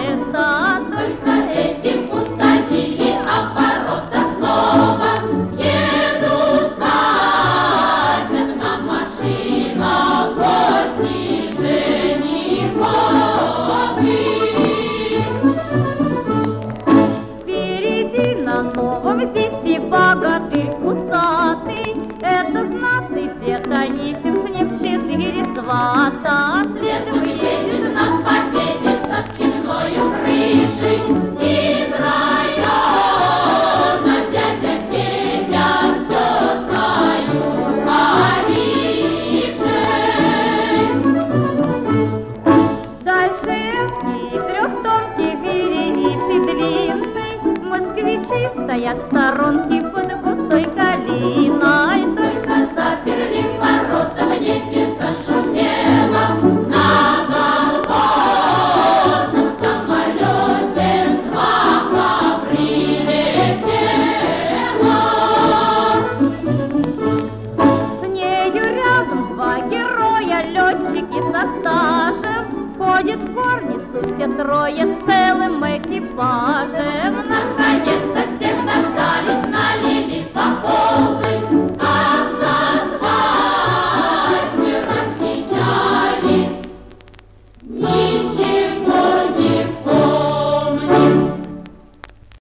лета. Только этим усадили оборота снова. Едут катят на машинах гости жениховы. Впереди на новом здесь и богатырь усатый. Это знатный свет, Анисим с ним 4 свата. Следом едет на победе со спинною крышей. Из района дядя Федя с теткою Маришей. Дальше и трехтонкие вереницы длинной. Москвичи стоят в сторонке под густой калиной. Только заперли ворота, в небе зашумело. На голгофском самолете сваха прилетела. С нею рядом 2 героя, летчики со стажем. Ходят в горницу все 3 целым экипажем. Наконец-то всех дождались, налили по